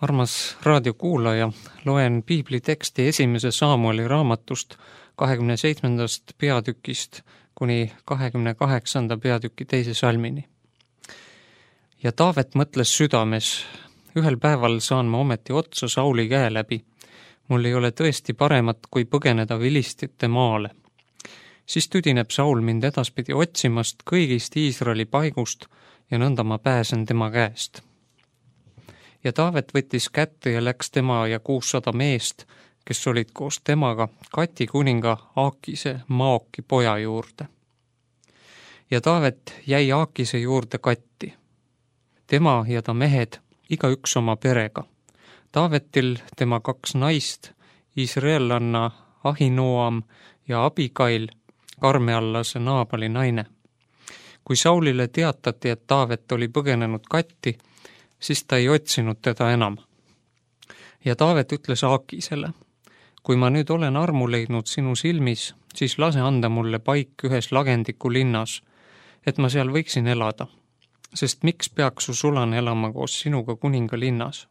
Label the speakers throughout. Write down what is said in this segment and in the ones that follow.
Speaker 1: Armas raadiokuulaja, loen piibliteksti 1. Saamueli raamatust 27. peatükist kuni 28. peatüki 2. salmini. Ja Taavet mõtles südames, ühel päeval saan ma ometi otsa Sauli käe läbi. Mul ei ole tõesti paremat, kui põgeneda vilistite maale. Siis tüdineb Saul mind edaspidi otsimast kõigist Iisraeli paigust ja nõnda ma pääsen tema käest. Ja Taavet võttis kätte ja läks tema ja 600 meest, kes olid koos temaga Gati kuninga Aakise Maoki poja juurde. Ja Taavet jäi Aakise juurde Gatti. Tema ja ta mehed, igaüks oma perega. Taavetil tema 2 naist, Iisraelanna Ahinoam ja Abikail, Karmeallase Naabali naine. Kui Saulile teatati, et Taavet oli põgenenud Gatti, siis ta ei otsinud teda enam. Ja Taavet ütles Aakisele, kui ma nüüd olen armu leidnud sinu silmis, siis lase anda mulle paik ühes lagendiku linnas, et ma seal võiksin elada, sest miks peaks su sulane elama koos sinuga kuninga linnas?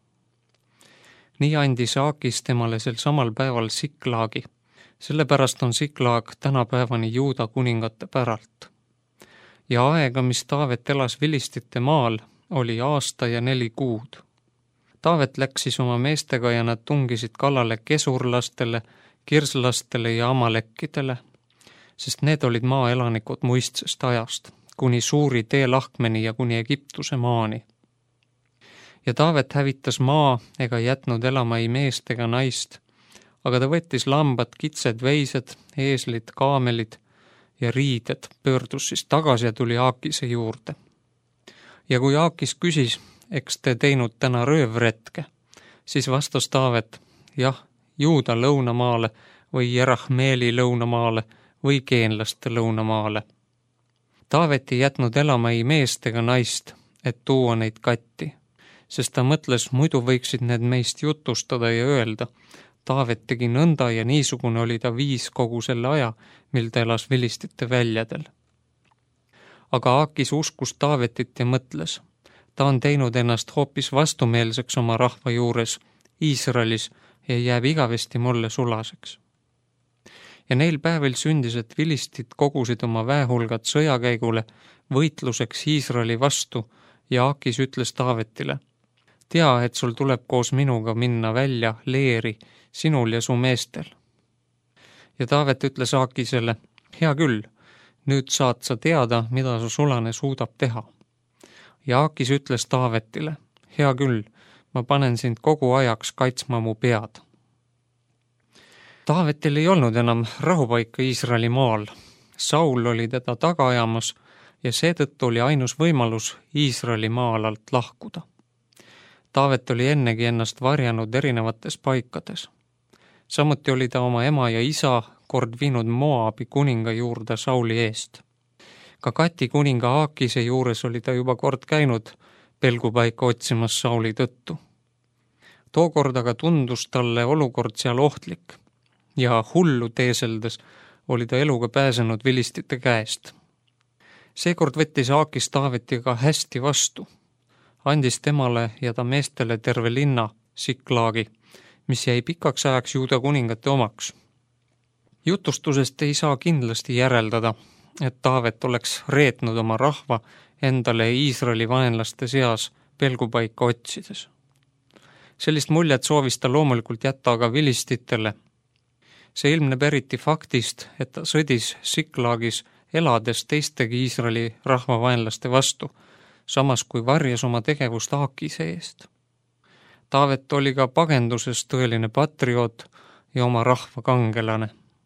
Speaker 1: Nii andis Aakis temale sel samal päeval Siklaagi, sellepärast on Siklaag tänapäevani Juuda kuningate päralt. Ja aega, mis Taavet elas vilistite maal, oli aasta ja 4 kuud. Taavet läks siis oma meestega ja nad tungisid kallale kesurlastele, kirslastele ja amalekkidele, sest need olid maaelanikud muistsest ajast, kuni suuri teelahkmeni ja kuni Egiptuse maani. Ja Taavet hävitas maa ega jätnud elama ei meest ega naist, aga ta võttis lambad, kitsed, veised, eeslid, kaamelid ja riided, pöördus siis tagasi ja tuli Aakise juurde. Ja kui Aakis küsis, eks te teinud täna röövretke, siis vastas Taavet, jah, Juuda lõunamaale või Jerahmeeli lõunamaale või geenlaste lõunamaale. Taavet ei jätnud elama ei meest ega naist, et tuua neid Gatti, sest ta mõtles, muidu võiksid need meist jutustada ja öelda, Taavet tegi nõnda ja niisugune oli ta 5 kogu selle aja, mil ta elas vilistite väljadel. Aga Aakis uskus Taavetit ja mõtles, ta on teinud ennast hoopis vastumeelseks oma rahva juures, Iisraelis, ja jääb igavesti mulle sulaseks. Ja neil päevil sündis, et vilistid kogusid oma väehulgad sõjakäigule võitluseks Iisraeli vastu ja Aakis ütles Taavetile, tea, et sul tuleb koos minuga minna välja leeri, sinul ja su meestel. Ja Taavet ütles Aakisele, hea küll, nüüd saad sa teada, mida su sulane suudab teha. Ja Aakis ütles Taavetile, hea küll, ma panen sind kogu ajaks kaitsma mu pead. Taavetil ei olnud enam rahupaika Iisraeli maal. Saul oli teda taga ajamas ja seetõttu oli ainus võimalus Iisraeli maalalt lahkuda. Taavet oli ennegi ennast varjanud erinevates paikades. Samuti oli ta oma ema ja isa kord viinud Moabi kuninga juurde Sauli eest. Ka Gati kuninga Aakise juures oli ta juba kord käinud pelgupaika otsimas Sauli tõttu. Tookord aga tundus talle olukord seal ohtlik ja hullu teeseldes oli ta eluga pääsenud vilistite käest. Seekord võttis Aakis Taavetiga hästi vastu, andis temale ja ta meestele terve linna Siklaagi, mis jäi pikaks ajaks Juuda kuningate omaks. Jutustusest ei saa kindlasti järeldada, et Taavet oleks reetnud oma rahva endale Iisraeli vaenlaste seas pelgupaika otsides. Sellist muljet soovis ta loomulikult jätta aga vilistitele. See ilmneb eriti faktist, et ta sõdis Siklaagis elades teistegi Iisraeli rahva vaenlaste vastu, samas kui varjas oma tegevust Aakise eest. Taavet oli ka pagenduses tõeline patrioot ja oma rahva kangelane.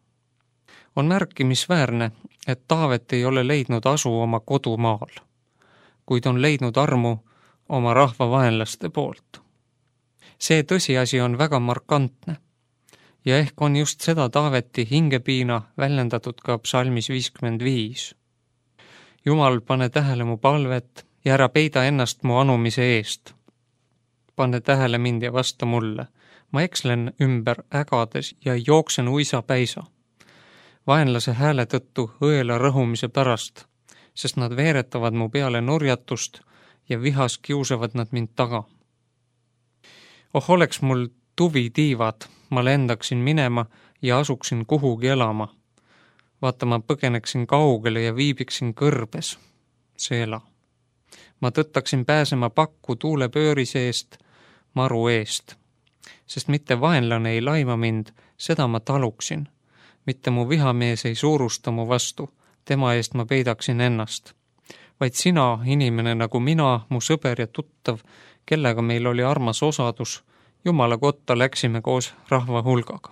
Speaker 1: On märkimisväärne, et Taavet ei ole leidnud asu oma kodumaal, kuid on leidnud armu oma rahva vaenlaste poolt. See tõsiasi on väga markantne ja ehk on just seda Taaveti hingepiina väljendatud ka psalmis 55. Jumal, pane tähele mu palvet ja ära peida ennast mu anumise eest. Pane tähele mind ja vasta mulle. Ma ekslen ümber ägades ja jooksen uisapäisa. Vaenlase hääle tõttu õela rõhumise pärast, sest nad veeretavad mu peale nurjatust ja vihas kiusavad nad mind taga. Oh, oleks mul tuvi tiivad, ma lendaksin minema ja asuksin kuhugi elama. Vaata, ma põgeneksin kaugele ja viibiksin kõrbes, Seela. Ma tõttaksin pääsema pakku tuulepöörise eest, maru eest. Sest mitte vaenlane ei laima mind, seda ma taluksin. Mitte mu vihamees ei suurusta mu vastu, tema eest ma peidaksin ennast. Vaid sina, inimene nagu mina, mu sõber ja tuttav, kellega meil oli armas osadus, Jumala kotta läksime koos rahva hulgaga.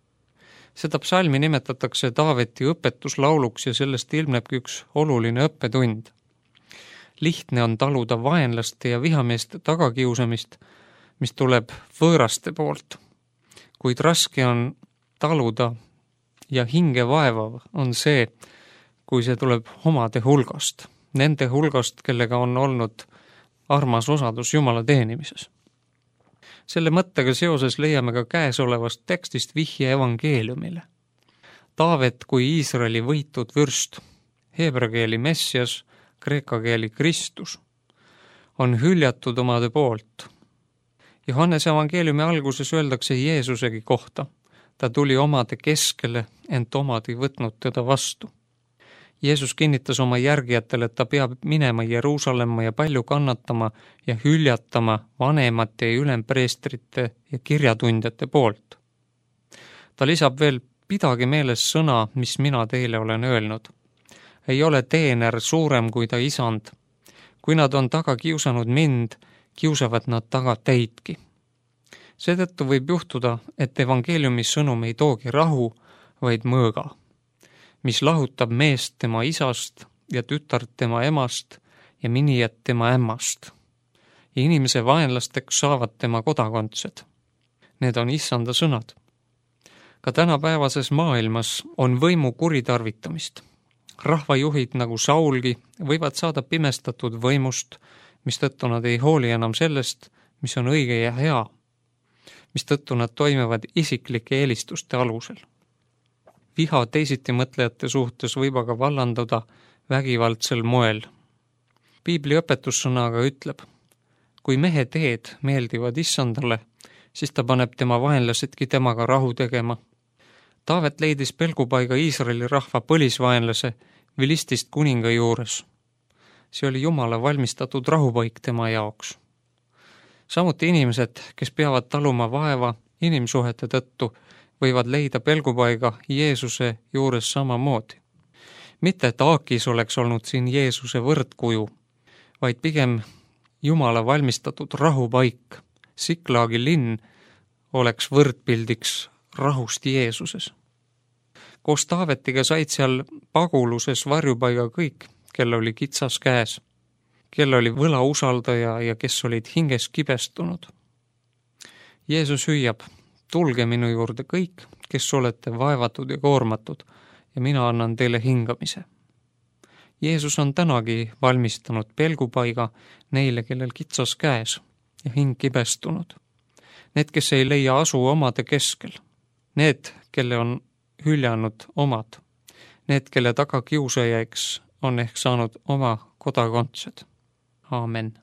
Speaker 1: Seda psalmi nimetatakse Taaveti õpetuslauluks ja sellest ilmnebki üks oluline õppetund. Lihtne on taluda vaenlaste ja vihameeste tagakiusamist, mis tuleb võõraste poolt, kuid raske on taluda ja hinge vaevav on see, kui see tuleb omade hulgast, nende hulgast, kellega on olnud armas osadus Jumala teenimises. Selle mõttega seoses leiame ka käesolevast tekstist vihje evangeeliumile. Taavet kui Iisraeli võitud vürst, heebra keeli Messias, kreeka keeli Kristus, on hüljatud omade poolt. Johannese evangeeliumi alguses öeldakse Jeesusegi kohta. Ta tuli omade keskele, ent omad ei võtnud teda vastu. Jeesus kinnitas oma järgijatele, et ta peab minema Jeruusalemma ja palju kannatama ja hüljatama vanemate ja ülempreestrite ja kirjatundjate poolt. Ta lisab veel, pidage meeles sõna, mis mina teile olen öelnud. Ei ole teener suurem kui ta isand. Kui nad on taga kiusanud mind, kiusavad nad taga teidki. Seetõttu võib juhtuda, et evangeeliumi sõnum ei toogi rahu, vaid mõõga, mis lahutab meest tema isast ja tütart tema emast ja minijat tema ämmast. Ja inimese vaenlasteks saavad tema kodakondsed. Need on issanda sõnad. Ka tänapäevases maailmas on võimu kuritarvitamist. Rahvajuhid nagu Saulgi võivad saada pimestatud võimust, mistõttu nad ei hooli enam sellest, mis on õige ja hea, mistõttu nad toimivad isiklike eelistuste alusel. Viha teisitimõtlejate suhtes võib aga vallanduda vägivaldsel moel. Piibli õpetussõnaga ütleb, kui mehe teed meeldivad issandale, siis ta paneb tema vaenlasedki temaga rahu tegema. Taavet leidis pelgupaiga Iisraeli rahva põlisvaenlase Vilistist kuninga juures. See oli Jumala valmistatud rahupaik tema jaoks. Samuti inimesed, kes peavad taluma vaeva inimsuhete tõttu, võivad leida pelgupaiga Jeesuse juures samamoodi. Mitte et Aakis oleks olnud siin Jeesuse võrdkuju, vaid pigem Jumala valmistatud rahupaik. Siklaagi linn oleks võrdpildiks rahust Jeesuses. Koos Taavetiga said seal paguluses varjupaiga kõik, kel oli kitsas käes, kel oli võlausaldaja ja kes olid hinges kibestunud. Jeesus hüüab, tulge minu juurde kõik, kes olete vaevatud ja koormatud, ja mina annan teile hingamise. Jeesus on tänagi valmistanud pelgupaiga neile, kellel kitsas käes ja hing kibestunud. Need, kes ei leia asu omade keskel. Need, kelle on hüljanud omad. Need, kelle tagakiusajaks on ehk saanud oma kodakondsed. Aamen.